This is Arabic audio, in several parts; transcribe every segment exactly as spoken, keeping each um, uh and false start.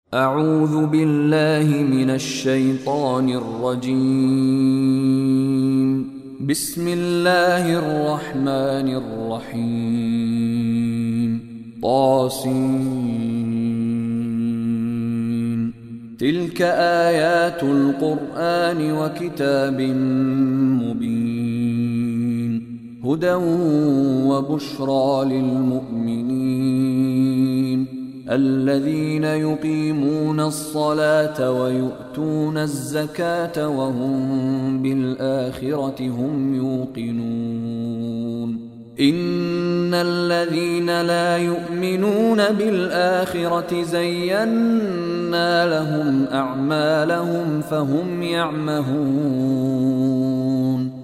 أعوذ بالله من الشيطان الرجيم. بسم الله الرحمن الرحيم. طاسين. تلك آيات القرآن وكتاب مبين، هدى وبشرى للمؤمنين الذين يقيمون الصلاة ويؤتون الزكاة وهم بالآخرة هم يوقنون. إن الذين لا يؤمنون بالآخرة زينا لهم أعمالهم فهم يعمهون.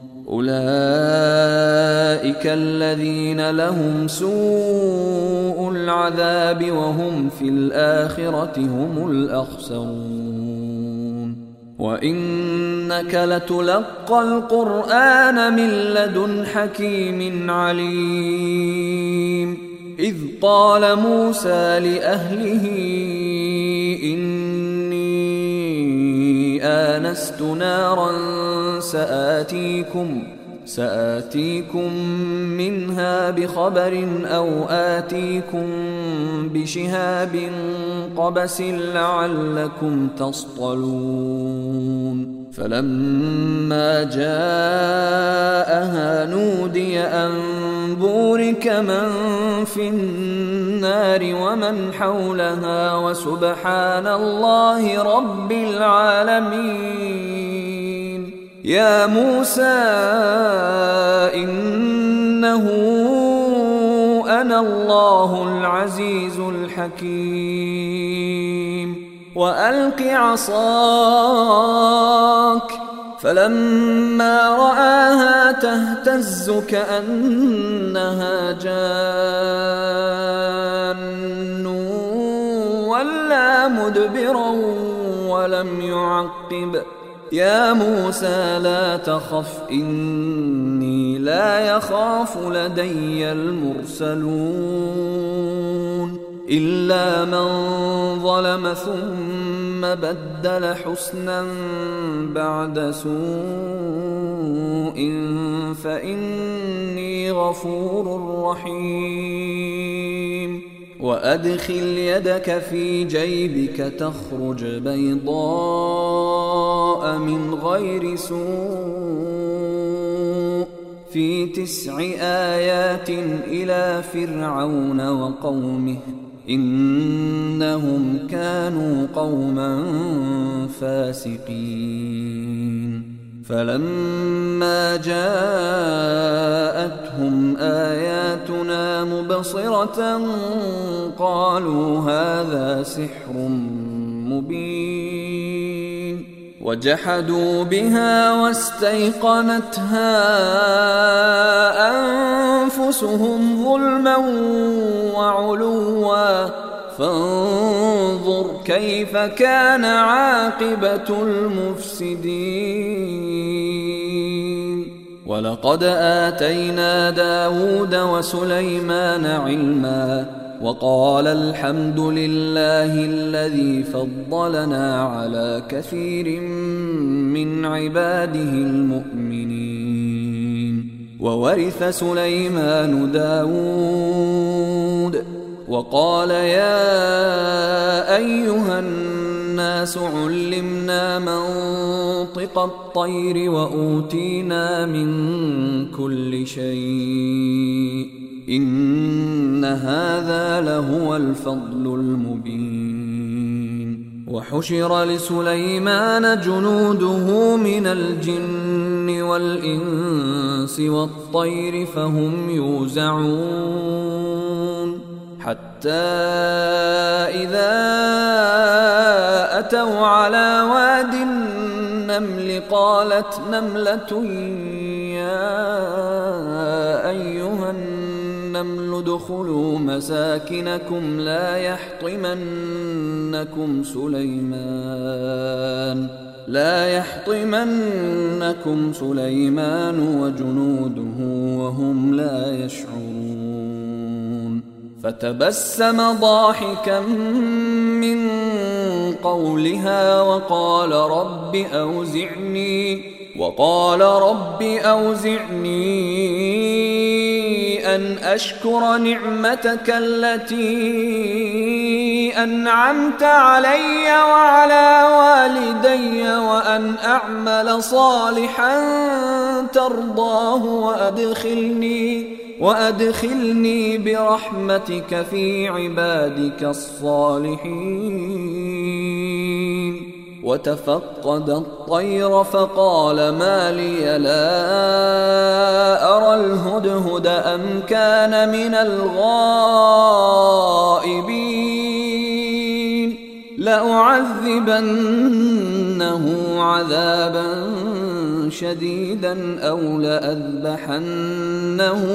أولئك الذين لهم سوء العذاب وهم في الآخرة هم الأخسرون. وإنك لتلقى القرآن من لدن حكيم عليم. إذ قال موسى لأهله إني آنست نارا سآتيكم سآتيكم منها بخبر أو آتيكم بشهاب قبس لعلكم تصطلون. فلما جاءها نودي أن بورك من في النار ومن حولها وسبحان الله رب العالمين. يا موسى إنه أنا الله العزيز الحكيم. وألق عصاك. فلما رآها تهتز كأنها جان ولا مدبرا ولم يعقب. يا موسى لا تخف إني لا يخاف لدي المرسلون إلا من ظلم ثم بدل حسنا بعد سوء فإني غفور رحيم. وأدخل يدك في جيبك تخرج بيضاء من غير سوء في تسع آيات إلى فرعون وقومه إنهم كانوا قوما فاسقين. فلما جاءتهم آياتنا مبصرة قالوا هذا سحر مبين. وجحدوا بها واستيقنتها أنفسهم ظلما وعلوا فانظر كيف كان عاقبة المفسدين. ولقد آتينا داود وسليمان علما وقال الحمد لله الذي فضلنا على كثير من عباده المؤمنين. وورث سليمان داود وقال يا أيها الناس علمنا منطق الطير وأوتينا من كل شيء إن هذا لهو الفضل المبين. وحشر لسليمان جنوده من الجن والإنس والطير فهم يوزعون حتى إذا أتوا على واد النمل قالت نملة يا أيها النمل ادخلوا مساكنكم لا يحطمنكم سليمان لا يحطمنكم سليمان وجنوده وهم لا يشعرون. فتبسم ضاحكا من قولها وقال رب أوزعني وقال رب أوزعني أن أشكر نعمتك التي أنعمت علي وعلى والدي وأن أعمل صالحا ترضاه وأدخلني وأدخلني برحمتك في عبادك الصالحين. وتفقد الطير فقال ما لي لا أرى الهدهد أم كان من الغائبين لأعذبنه عذابا شديدا أو لأذبحنه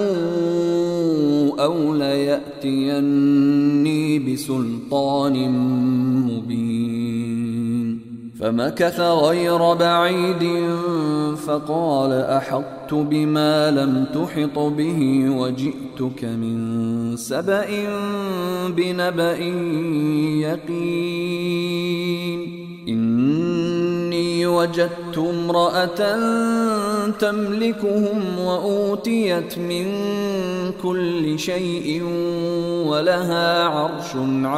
أو ليأتيني بسلطان مبين. فمكث غير بعيد فقال أحطت بما لم تحط به وجئتك من سبأ بنبأ يقين. إني وجدت امرأة تملكهم وأوتيت من كل شيء ولها عرش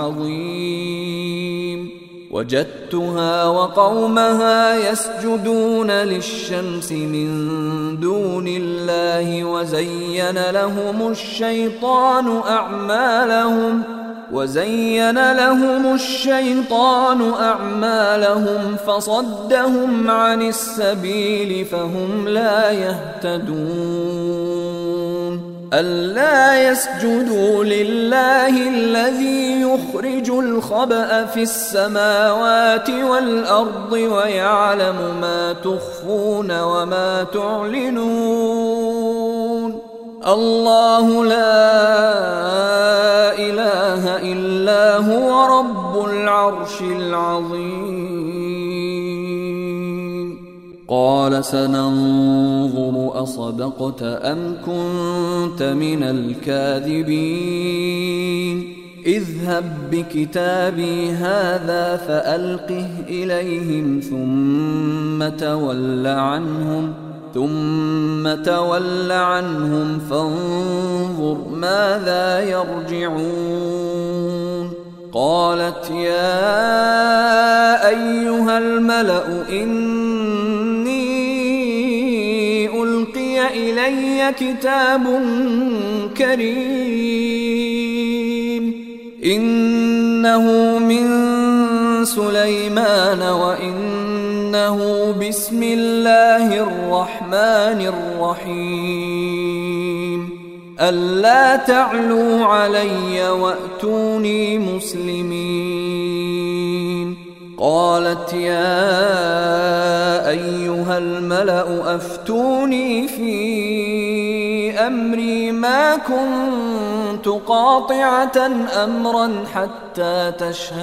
عظيم. وجدتها وقومها يسجدون للشمس من دون الله وزين لهم الشيطان أعمالهم وزين لهم الشيطان أعمالهم فصدهم عن السبيل فهم لا يهتدون. ألا يسجدوا لله الذي يخرج الخبأ في السماوات والأرض ويعلم ما تخفون وما تعلنون. الله لا إله إلا هو رب العرش العظيم. قال سننظر أصدقت أم كنت من الكاذبين. اذهب بكتابي هذا فألقه إليهم ثم تول عنهم ثم تول عنهم فانظر ماذا يرجعون. قالت يا أيها الملأ إني ألقي إلي كتاب كريم إنه من سليمان وإنه بسم الله الرحمن الرحيم ألا تعلوا علي وأتوني مسلمين. قالت يا أيها الملأ أفتوني في أمري ما كنت قاطعة أمرا حتى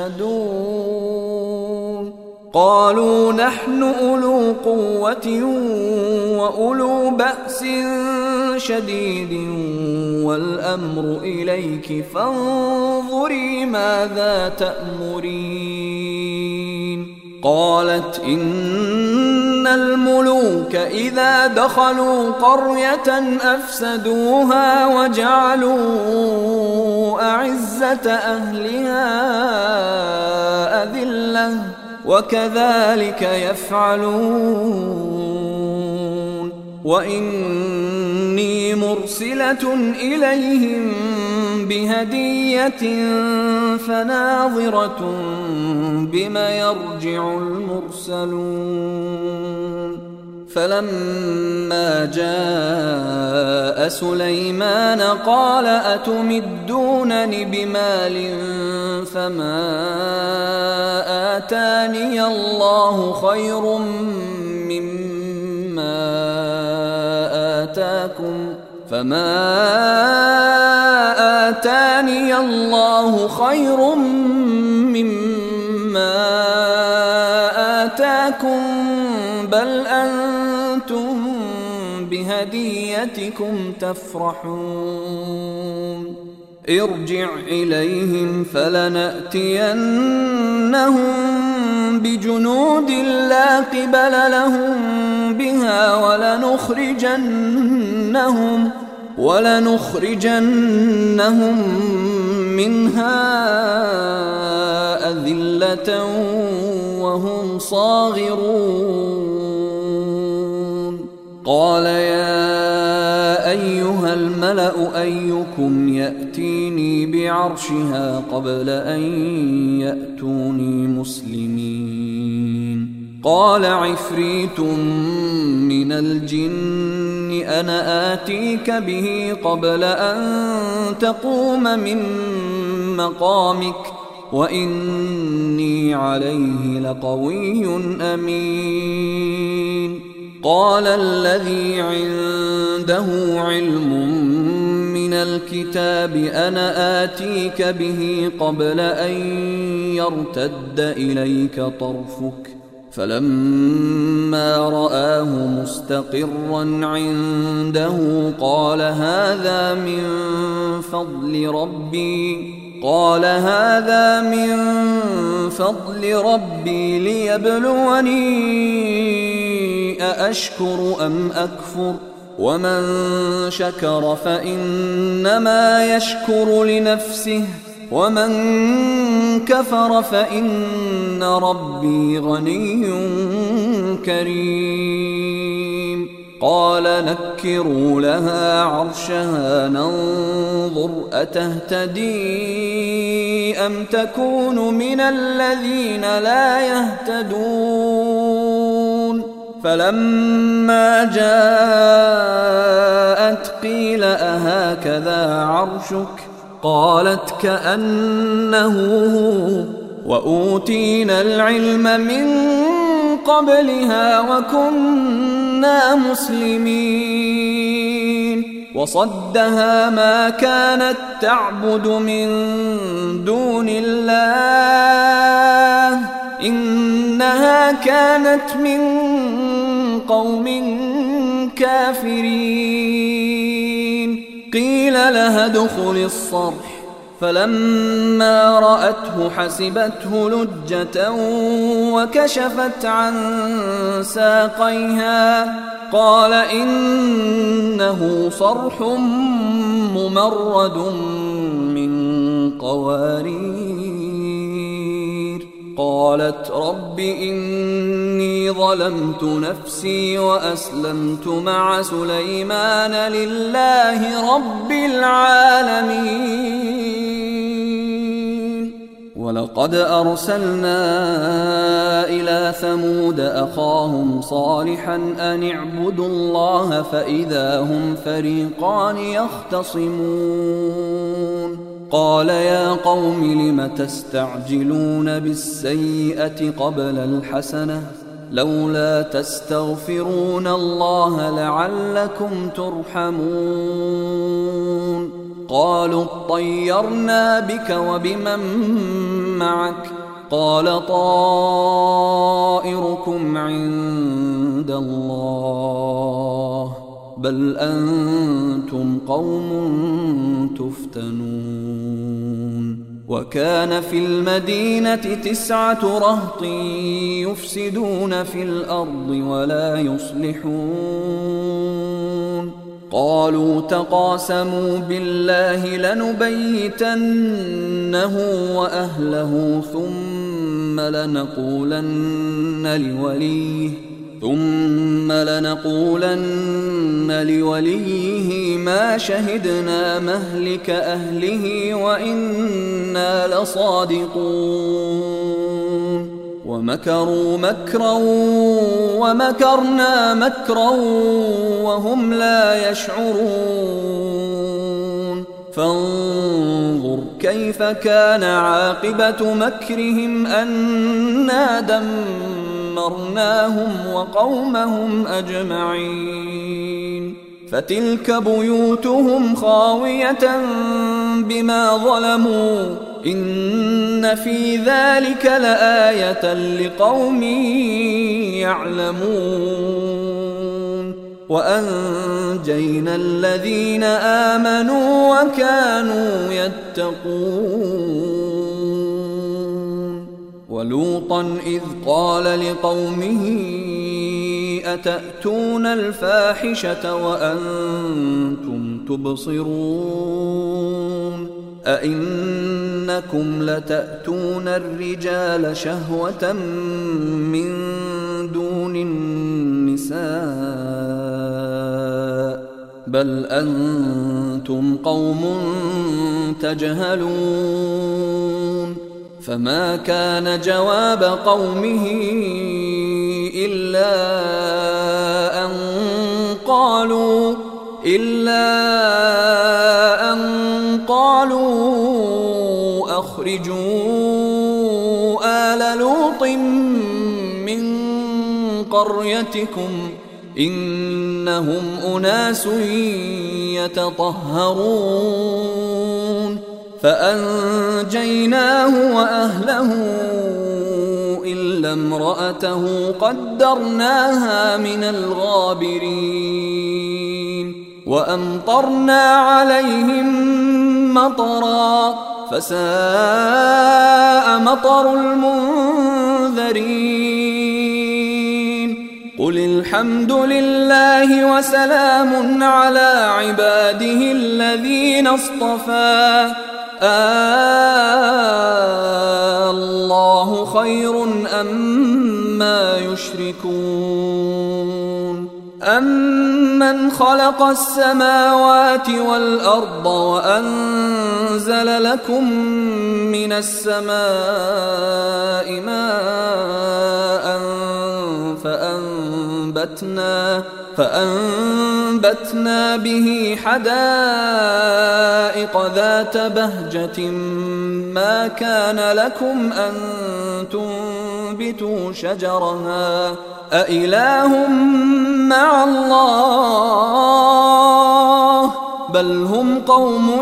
تشهدون. قالوا نحن أولو قوة وأولو بأس شديد والأمر إليك فانظري ماذا تأمرين. قالت إن الملوك إذا دخلوا قرية أفسدوها وجعلوا أعزة أهلها أذلة وكذلك يفعلون. وإني مرسلة إليهم بهدية فناظرة بما يرجع المرسلون. فلما جاء سليمان قال أتمدونني بمال فما آتاني الله خير مما آتاكم فما آتاني الله خير مما آتاكم بل أنتم بهديتكم تفرحون. ارجع إليهم فلنأتينهم بجنود لا قبل لهم بها ولنخرجنهم ولنخرجنهم منها أذلة وهم صاغرون. قال يا أيها الملأ أيكم يأتيني بعرشها قبل أن يأتوني مسلمين؟ قال عفريت من الجن أنا آتيك به قبل أن تقوم من مقامك وإني عليه لقوي أمين. قال الذي عنده علم من الكتاب أنا آتيك به قبل أن يرتد إليك طرفك فلما رآه مستقرا عنده قال هذا من فضل ربي قال هذا من فضل ربي ليبلوني أأشكر أم أكفر ومن شكر فإنما يشكر لنفسه ومن كفر فإن ربي غني كريم. قال نكروا لها عرشها ننظر أتهتدي أم تكون من الذين لا يهتدون. فلما جاءت قيل أهكذا عرشك قالت كأنه هو وأوتينا العلم من قبلها وكنا مسلمين. وصدها ما كانت تعبد من دون الله إنها كانت من قوم كافرين. قيل لها ادخل الصرح فلما رأته حسبته لجة وكشفت عن ساقيها قال إنه صرح ممرد من قوارير. قالت رب إني ظلمت نفسي وأسلمت مع سليمان لله رب العالمين. ولقد أرسلنا إلى ثمود أخاهم صالحا أن اعبدوا الله فإذا هم فريقان يختصمون. قال يا قوم لم تستعجلون بالسيئة قبل الحسنة لولا تستغفرون الله لعلكم ترحمون. قالوا اطيرنا بك وبمن معك قال طائركم عند الله بل أنتم قوم تفتنون. وكان في المدينة تسعة رهط يفسدون في الأرض ولا يصلحون. قالوا تقاسموا بالله لنبيتنه وأهله ثم لنقولن لوليه ثم لنقولن لوليه ما شهدنا مهلك أهله وإنا لصادقون. ومكروا مكرا ومكرنا مكرا وهم لا يشعرون. فانظر كيف كان عاقبة مكرهم أنا دمرناهم وقومهم أجمعين. فتلك بيوتهم خاوية بما ظلموا إن في ذلك لآية لقوم يعلمون. وأنجينا الذين آمنوا وكانوا يتقون. ولوطا إذ قال لقومه أتأتون الفاحشة وأنتم تبصرون أئنكم لتأتون الرجال شهوة من دون النساء بل أنتم قوم تجهلون فما كان جواب قومه إلا أن قالوا إلا أن قالوا أخرجوا آل لوط من قريتكم إنهم أناس يتطهرون فأنجيناه وأهله إلا امرأته قدرناها من الغابرين وأمطرنا عليهم مطرا فساء مطر المنذرين قل الحمد لله وسلام على عباده الذين اصطفى الله خير أما يشركون أمن خلق السماوات والأرض وأنزل لكم من السماء ماء فأنبتنا فأنبتنا به حدائق ذات بهجة ما كان لكم أن تنبتوا شجرها أإله مع الله بل هم قوم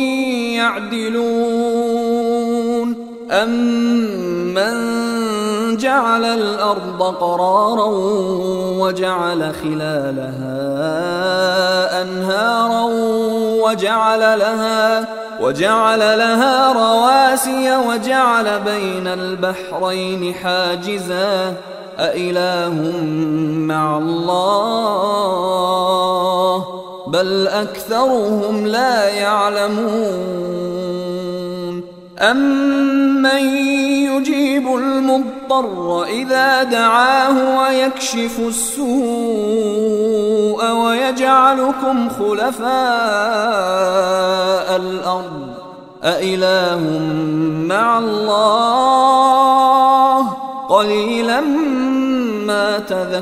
يعدلون أمن جعل الأرض قرارا وجعل خلالها أنهارا وجعل لها وجعل لها رواسي وجعل بين البحرين حاجزا أإله مع الله بل أكثرهم لا يعلمون أمن يجيب المضطر إذا دعاه ويكشف السوء ويجعلكم خلفاء الأرض أإله مع الله قليلا ما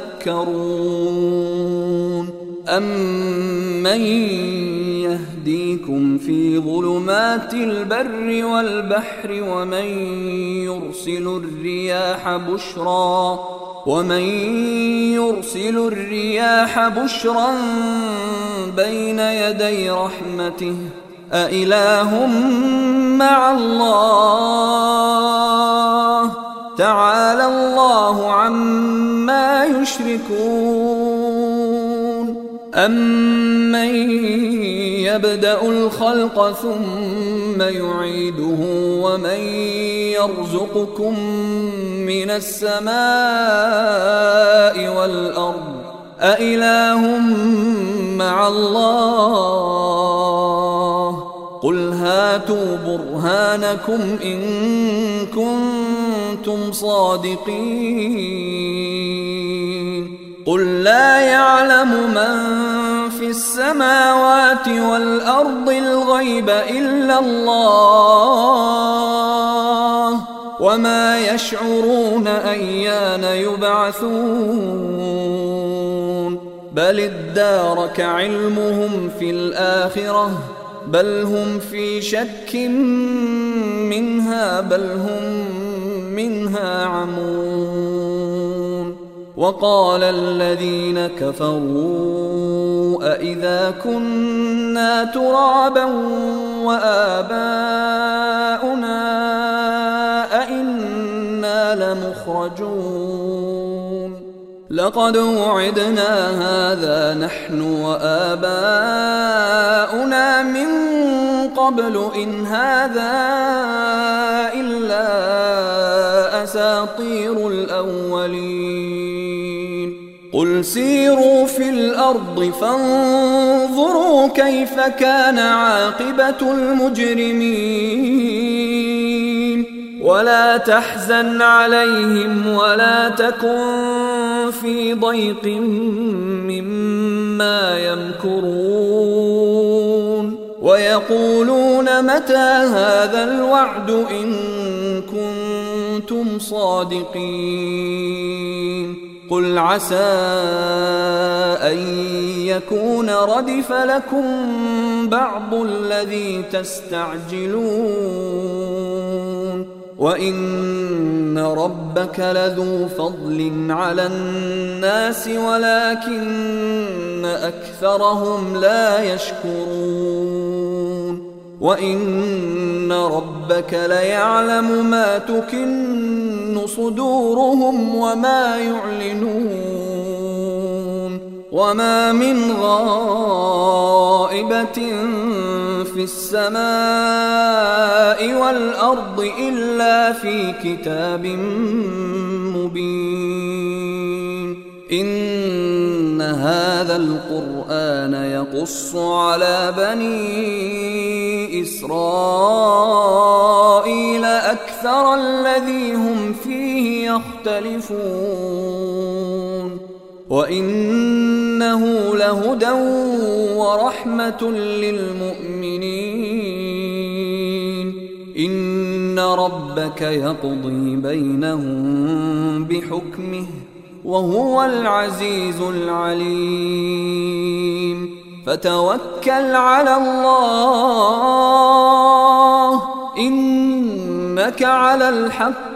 تذكرون أمن يهديكم في ظلمات البر والبحر ومن يرسل الرياح بشرا ومن يرسل الرياح بشرا بين يدي رحمته أإله مع الله تعالى الله عما يشركون أمن يبدأ الخلق ثم يعيده ومن يرزقكم من السماء والأرض أإله مع الله قل هاتوا برهانكم إن كنتم صادقين قل لا يعلم من في السماوات والأرض الغيب إلا الله وما يشعرون أيان يبعثون بل ادارك علمهم في الآخرة بل هم في شك منها بل هم منها عمون وقال الذين كفروا أإذا كنا ترابا وآباؤنا أإنا لمخرجون لقد وعدنا هذا نحن وآباؤنا من قبل إن هذا إلا أساطير الأولين قل سيروا في الأرض فانظروا كيف كان عاقبة المجرمين ولا تحزن عليهم ولا تكن في ضيق مما يمكرون ويقولون متى هذا الوعد إن كنتم صادقين قل عسى أن يكون ردف لكم بعض الذي تستعجلون وإن ربك لذو فضل على الناس ولكن أكثرهم لا يشكرون وإن ربك ليعلم ما تكن صدورهم وما يعلنون وما من غائبة في السماء والأرض إلا في كتاب مبين إن هذا القرآن يقص على بني إسرائيل أكثر الذي هم فيه يختلفون وإنه لهدى ورحمة للمؤمنين إن ربك يقضي بينهم بحكمه وهو العزيز العليم فتوكل على الله إنك على الحق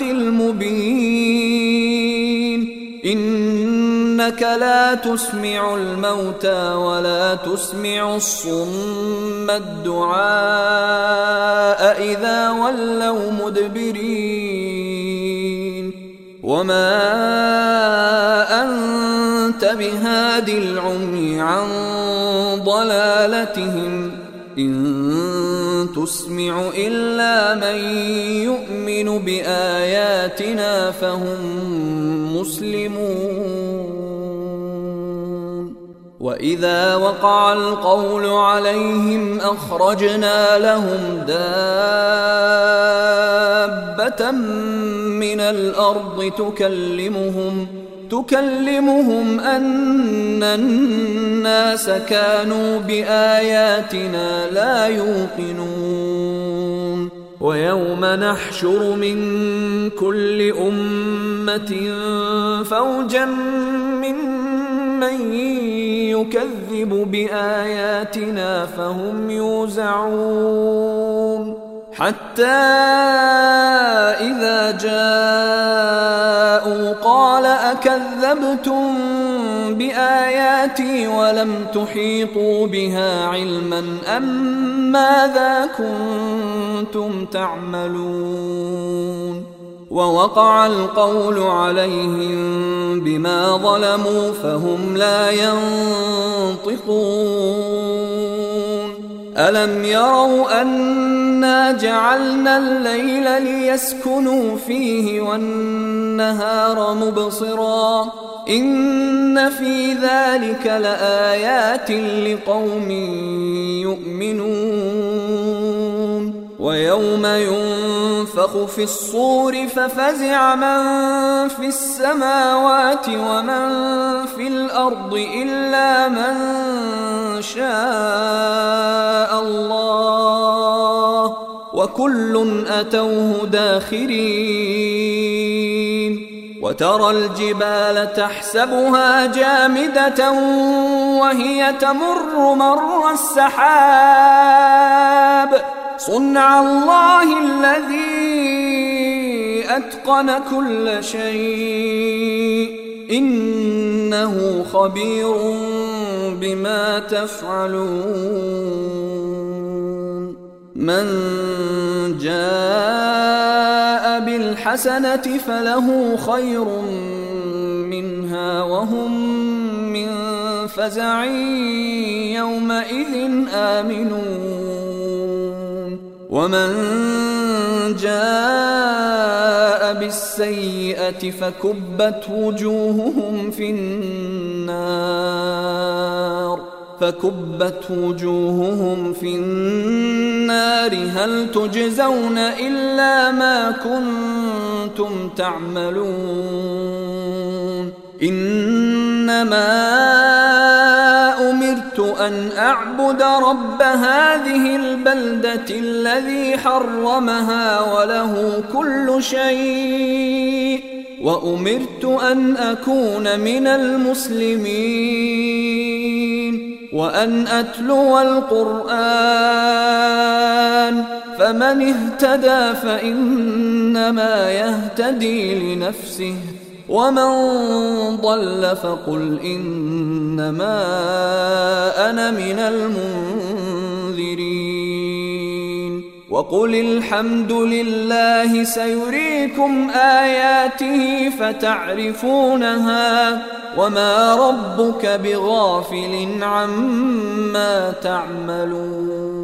المبين إنك لا تسمع الموتى ولا تسمع الصم الدعاء إذا ولوا مدبرين وما أنت بهاد العمي عن ضلالتهم إن تسمع إلا من يؤمن بآياتنا فهم مسلمون وإذا وقع القول عليهم أخرجنا لهم دابة من الأرض تكلمهم تكلمهم أن الناس كانوا بآياتنا لا يوقنون ويوم نحشر من كل أمة فوجا ممن يكذب بآياتنا فهم يوزعون حتى إذا جاءوا قال أكذبتم بآياتي ولم تحيطوا بها علما أم ماذا كنتم تعملون ووقع القول عليهم بما ظلموا فهم لا ينطقون ألم يروا أنا جعلنا الليل ليسكنوا فيه والنهار مبصرا إن في ذلك لآيات لقوم يؤمنون ويوم ينفخ في الصور ففزع من في السماوات ومن في الأرض إلا من شاء الله وكل أتوه داخرين وترى الجبال تحسبها جامدة وهي تمر مر السحاب صنع الله الذي أتقن كل شيء إنه خبير بما تفعلون من جاء بالحسنة فله خير منها وهم من فزع يومئذ آمنون ومن جاء بالسيئة فكبت وجوههم في النار فكبت وجوههم في النار هل تجزون إلا ما كنتم تعملون إنما أمرت أن أعبد رب هذه البلدة الذي حرمها وله كل شيء وأمرت أن أكون من المسلمين وأن أتلو القرآن فمن اهتدى فإنما يهتدي لنفسه ومن ضل فقل إنما أنا من المنذرين وقل الحمد لله سيريكم آياته فتعرفونها وما ربك بغافل عما تعملون